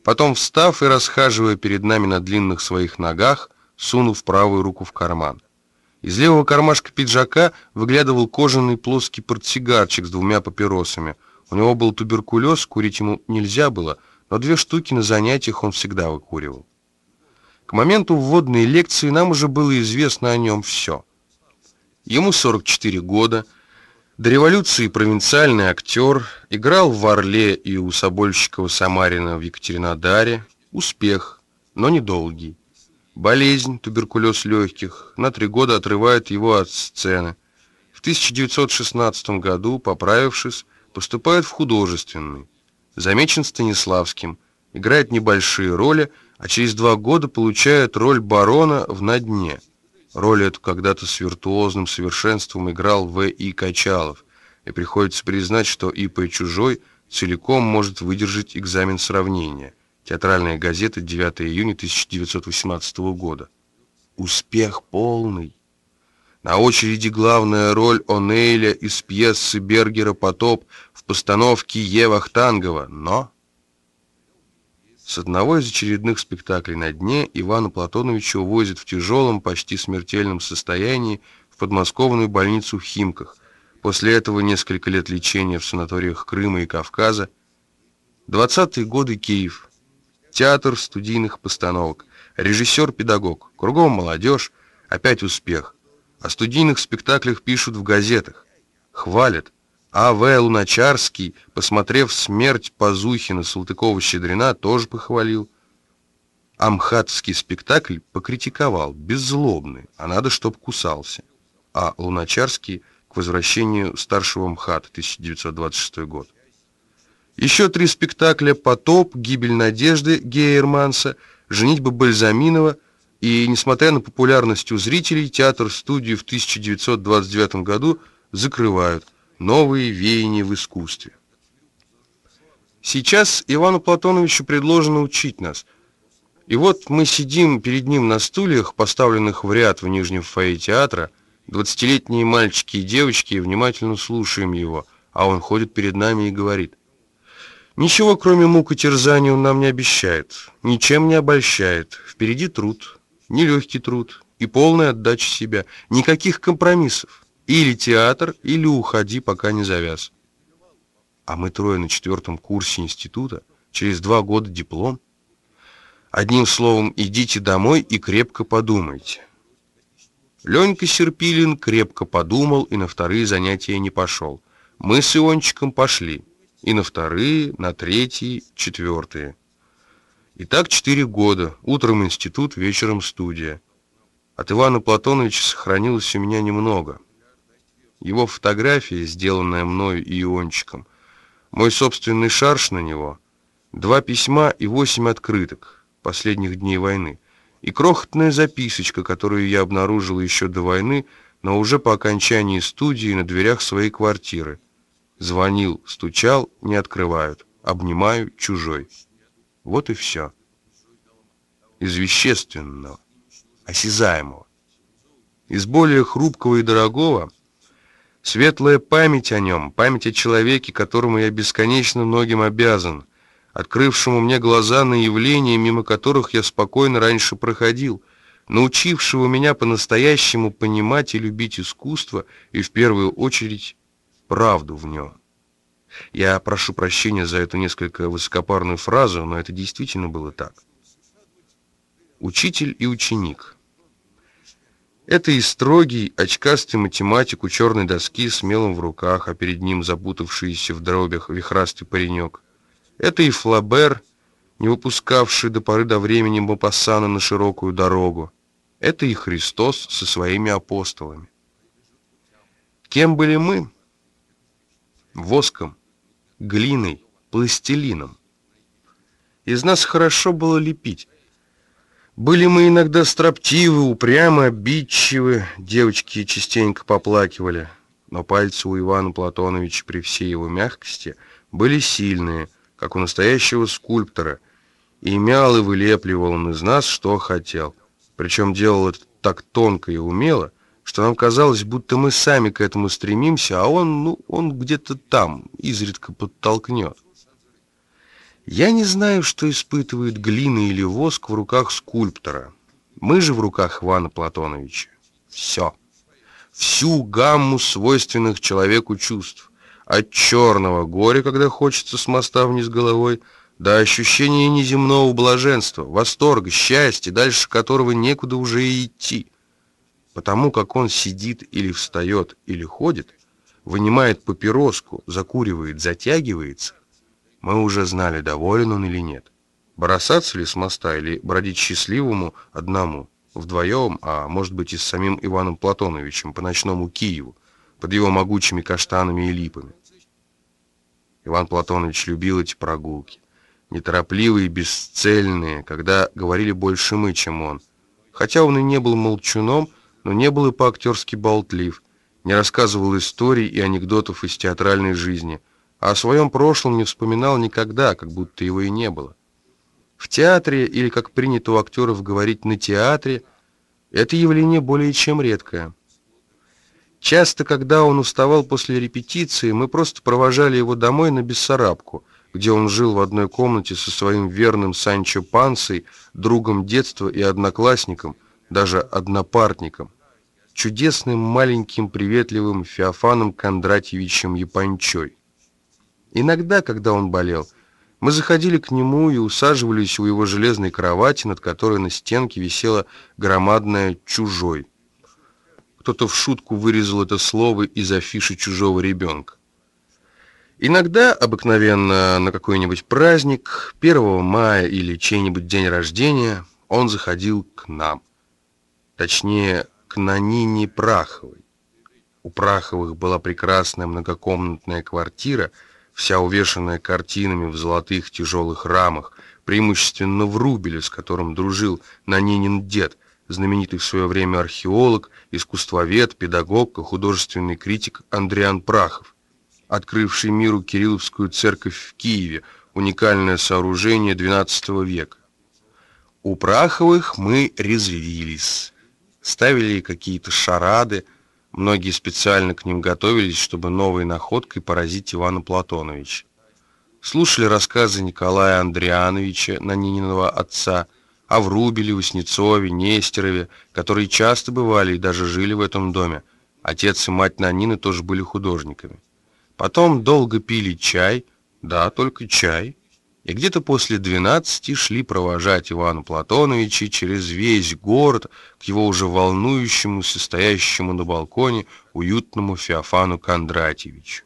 Потом, встав и расхаживая перед нами на длинных своих ногах, сунув правую руку в карман. Из левого кармашка пиджака выглядывал кожаный плоский портсигарчик с двумя папиросами. У него был туберкулез, курить ему нельзя было, но 2 штуки на занятиях он всегда выкуривал. К моменту вводной лекции нам уже было известно о нем все. Ему 44 года, до революции провинциальный актер, играл в «Орле» и у Собольщикова-Самарина в Екатеринодаре. Успех, но недолгий. Болезнь, туберкулез легких, на 3 года отрывает его от сцены. В 1916 году, поправившись, поступает в художественный. Замечен Станиславским, играет небольшие роли, а через 2 года получает роль барона в «На дне». Роль эту когда-то с виртуозным совершенством играл В.И. Качалов, и приходится признать, что И.П. Чужой целиком может выдержать экзамен сравнения. Театральная газета, 9 июня 1918 года. Успех полный. На очереди главная роль О'Нейля из пьесы Бергера «Потоп» в постановке Е. Вахтангова, но... С одного из очередных спектаклей «На дне» Ивана Платоновича увозят в тяжелом, почти смертельном состоянии в подмосковную больницу в Химках. После этого несколько лет лечения в санаториях Крыма и Кавказа. 20-е годы, Киев. Театр студийных постановок. Режиссер-педагог. Кругом молодежь. Опять успех. О студийных спектаклях пишут в газетах. Хвалят. А.В. Луначарский, посмотрев «Смерть» Пазухина, Салтыкова-Щедрина, тоже похвалил. Амхатовский спектакль покритиковал. Беззлобный, а надо, чтоб кусался. А Луначарский к возвращению старшего МХАТа, 1926 год. Еще 3 спектакля: «Потоп», «Гибель надежды» Гейерманса, «Женитьба Бальзаминова». И, несмотря на популярность у зрителей, театр-студию в 1929 году закрывают. Новые веяния в искусстве. Сейчас Ивану Платоновичу предложено учить нас. И вот мы сидим перед ним на стульях, поставленных в ряд в нижнем фойе театра, 20-летние мальчики и девочки, и внимательно слушаем его, а он ходит перед нами и говорит: «Ничего, кроме мук и терзаний, он нам не обещает, ничем не обольщает. Впереди труд, нелегкий труд и полная отдача себя, никаких компромиссов. Или театр, или уходи, пока не завяз». А мы 3 на 4 курсе института, через 2 года диплом. Одним словом, идите домой и крепко подумайте. Ленька Серпилин крепко подумал и на 2-е занятия не пошел. Мы с Иончиком пошли. И на 2-е, на 3-е, 4-е. И так 4 года. Утром институт, вечером студия. От Ивана Платоновича сохранилось у меня немного. Его фотография, сделанная мною и Иончиком, мой собственный шарж на него, 2 письма и 8 открыток последних дней войны, и крохотная записочка, которую я обнаружил еще до войны, но уже по окончании студии на дверях своей квартиры. Звонил, стучал, не открывают. Обнимаю, чужой. Вот и все. Из вещественного, осязаемого. Из более хрупкого и дорогого светлая память о нем, память о человеке, которому я бесконечно многим обязан, открывшему мне глаза на явления, мимо которых я спокойно раньше проходил, научившего меня по-настоящему понимать и любить искусство и, в первую очередь, правду в нем. Я прошу прощения за эту несколько высокопарную фразу, но это действительно было так. Учитель и ученик. Это и строгий, очкастый математик у черной доски с мелом в руках, а перед ним запутавшийся в дробях вихрастый паренек. Это и Флабер, не выпускавший до поры до времени Мопассана на широкую дорогу. Это и Христос со своими апостолами. Кем были мы? Воском, глиной, пластилином. Из нас хорошо было лепить. Были мы иногда строптивы, упрямы, обидчивы, девочки частенько поплакивали, но пальцы у Ивана Платоновича при всей его мягкости были сильные, как у настоящего скульптора, и мял и вылепливал он из нас, что хотел. Причем делал это так тонко и умело, что нам казалось, будто мы сами к этому стремимся, а он где-то там изредка подтолкнет. Я не знаю, что испытывает глина или воск в руках скульптора. Мы же в руках Ивана Платоновича. Все. Всю гамму свойственных человеку чувств. От черного горя, когда хочется с моста вниз головой, до ощущения неземного блаженства, восторга, счастья, дальше которого некуда уже и идти. Потому как он сидит или встает, или ходит, вынимает папироску, закуривает, затягивается, мы уже знали, доволен он или нет. Бросаться ли с моста или бродить счастливому одному, вдвоем, а может быть и с самим Иваном Платоновичем по ночному Киеву, под его могучими каштанами и липами. Иван Платонович любил эти прогулки, неторопливые, бесцельные, когда говорили больше мы, чем он. Хотя он и не был молчуном, но не был и по-актерски болтлив, не рассказывал историй и анекдотов из театральной жизни, а о своем прошлом не вспоминал никогда, как будто его и не было. В театре, или, как принято у актеров говорить, на театре, это явление более чем редкое. Часто, когда он уставал после репетиции, мы просто провожали его домой на Бессарабку, где он жил в одной комнате со своим верным Санчо Пансой, другом детства и одноклассником, даже однопартником, чудесным маленьким приветливым Феофаном Кондратьевичем Япончой. Иногда, когда он болел, мы заходили к нему и усаживались у его железной кровати, над которой на стенке висела громадная «Чужой». Кто-то в шутку вырезал это слово из афиши «Чужого ребенка». Иногда, обыкновенно на какой-нибудь праздник, 1 мая или чей-нибудь день рождения, он заходил к нам. Точнее, к Нанине Праховой. У Праховых была прекрасная многокомнатная квартира, вся увешанная картинами в золотых тяжелых рамах, преимущественно Врубеля, с которым дружил Нанинин дед, знаменитый в свое время археолог, искусствовед, педагог и художественный критик Андриан Прахов, открывший миру Кирилловскую церковь в Киеве, уникальное сооружение XII века. У Праховых мы резвились, ставили какие-то шарады, многие специально к ним готовились, чтобы новой находкой поразить Ивана Платоновича. Слушали рассказы Николая Андриановича, Нанининого отца, о Врубеле, Васнецове, Нестерове, которые часто бывали и даже жили в этом доме. Отец и мать Нанины тоже были художниками. Потом долго пили чай, да, только чай, и где-то после 12 шли провожать Ивана Платоновича через весь город к его уже волнующему, состоящему на балконе, уютному Феофану Кондратьевичу.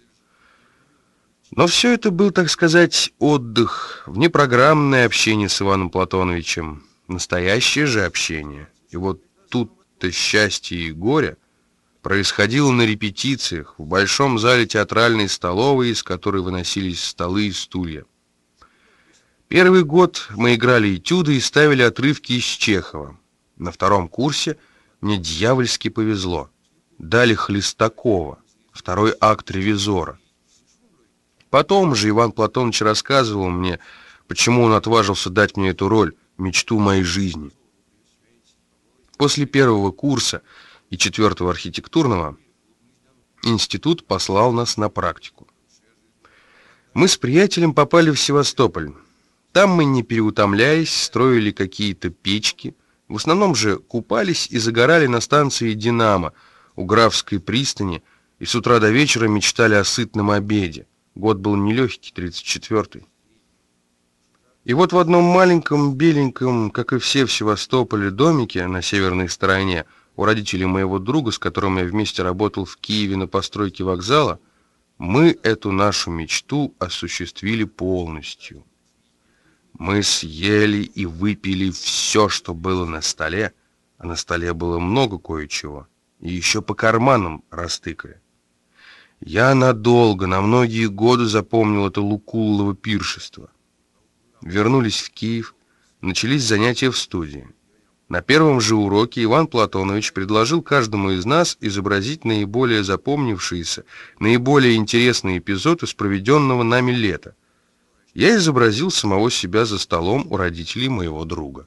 Но все это был, так сказать, отдых, внепрограммное общение с Иваном Платоновичем, настоящее же общение. И вот тут-то счастье и горе происходило на репетициях, в большом зале театральной столовой, из которой выносились столы и стулья. Первый год мы играли этюды и ставили отрывки из Чехова. На 2 курсе мне дьявольски повезло. Дали Хлестакова, 2 акт «Ревизора». Потом же Иван Платонович рассказывал мне, почему он отважился дать мне эту роль, мечту моей жизни. После 1 курса и 4 архитектурного институт послал нас на практику. Мы с приятелем попали в Севастополь. Там мы, не переутомляясь, строили какие-то печки, в основном же купались и загорали на станции «Динамо» у Графской пристани и с утра до вечера мечтали о сытном обеде. Год был нелегкий, 34-й. И вот в одном маленьком, беленьком, как и все в Севастополе, домике на северной стороне, у родителей моего друга, с которым я вместе работал в Киеве на постройке вокзала, мы эту нашу мечту осуществили полностью. Мы съели и выпили все, что было на столе, а на столе было много кое-чего, и еще по карманам растыкали. Я надолго, на многие годы запомнил это Лукуллово пиршество. Вернулись в Киев, начались занятия в студии. На первом же уроке Иван Платонович предложил каждому из нас изобразить наиболее запомнившиеся, наиболее интересный эпизод из проведенного нами лета. Я изобразил самого себя за столом у родителей моего друга.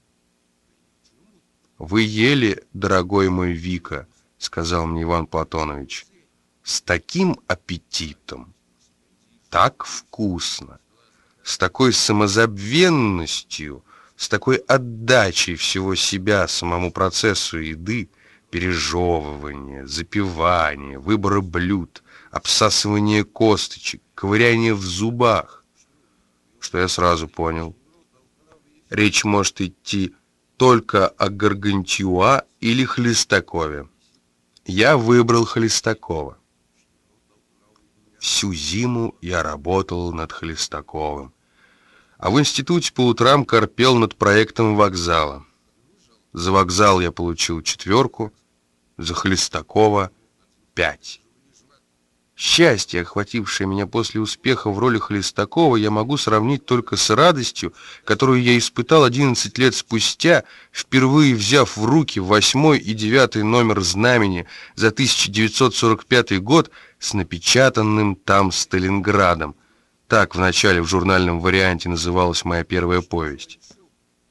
«Вы ели, дорогой мой Вика», — сказал мне Иван Платонович, — «с таким аппетитом, так вкусно, с такой самозабвенностью, с такой отдачей всего себя самому процессу еды, пережевывания, запивания, выбора блюд, обсасывания косточек, ковыряния в зубах, что я сразу понял. Речь может идти только о Гаргантюа или Хлестакове. Я выбрал Хлестакова. Всю зиму я работал над Хлестаковым, а в институте по утрам корпел над проектом вокзала. За вокзал я получил 4, за Хлестакова 5. Счастье, охватившее меня после успеха в роли Хлестакова, я могу сравнить только с радостью, которую я испытал 11 лет спустя, впервые взяв в руки 8 и 9 номер «Знамени» за 1945 год с напечатанным там Сталинградом. Так вначале в журнальном варианте называлась моя первая повесть.